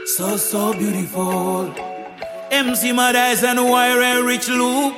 So beautiful. MC Madice and Wire Rich Luke.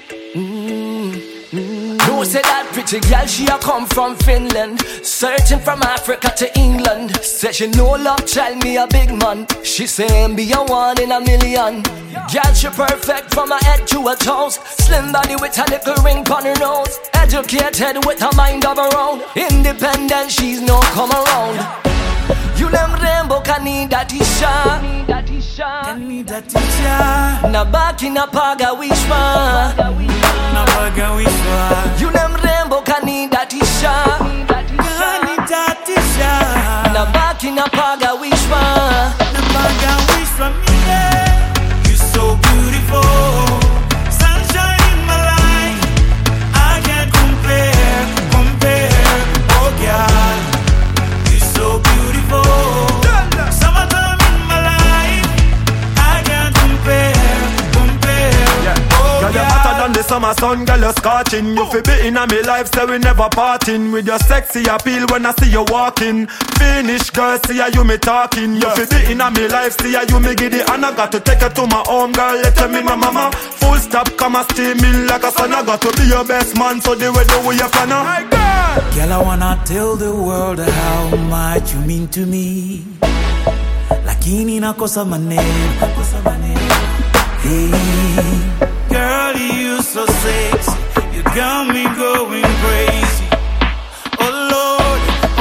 No say that pretty girl, she a come from Finland, searching from Africa to England. Say she no love child, me a big man. She say be a one in a million. Girl, she perfect from her head to her toes. Slim body with a little ring on her nose. Educated with a mind of her own. Independent, she's no come around. You them rainbow kanida tisha. Kanida tisha. Na baki na paga wishma. Na paga wishma. You them rainbow kanida tisha. Kanida tisha. Na baki na paga wishma. Na paga wishma me. You so beautiful. Sunshine in my life. I can't compare. Oh girl. You so beautiful. Summertime in my life. I can't compare. Oh girl, you're hotter than the summer sun, girl, you're scorching. You feel be in me life, so we never parting. With your sexy appeal when I see you walking. Finish, girl, see how you me talking. You feel be in me life, see how you me giddy. And I got to take her to my home, girl, let me my mama. Full stop, come and stay me like a son. I got to be your best man, so the way do we your plan. Hey, girl, I wanna tell the world how much you mean to me. Lakini nakosa maneno. Hey, girl, you so sexy. You got me going crazy. Oh Lord,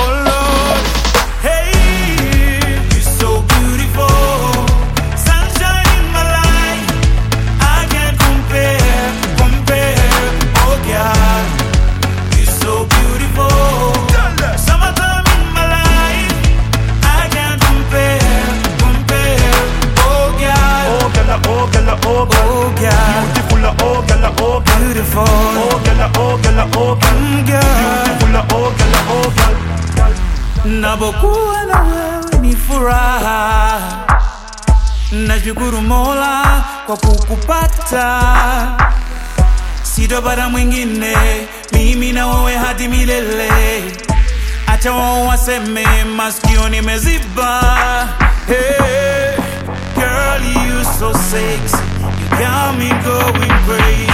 hey, you're so beautiful. Sunshine in my life. I can't compare. Oh God, you're so beautiful. Summertime in my life. I can't compare. Oh God, oh girl, oh God, beautiful, oh girl, oh girl, beautiful, oh girl, oh girl, oh girl, beautiful, oh girl, oh girl. Napokuwa na wewe ni furaha. Nashukuru Mola kwa kukupata. Sitopata mwingine, mimi na wewe hadi milele. Acha wao waseme masikio nimeziba. Hey, girl, you so sexy. You got me going crazy.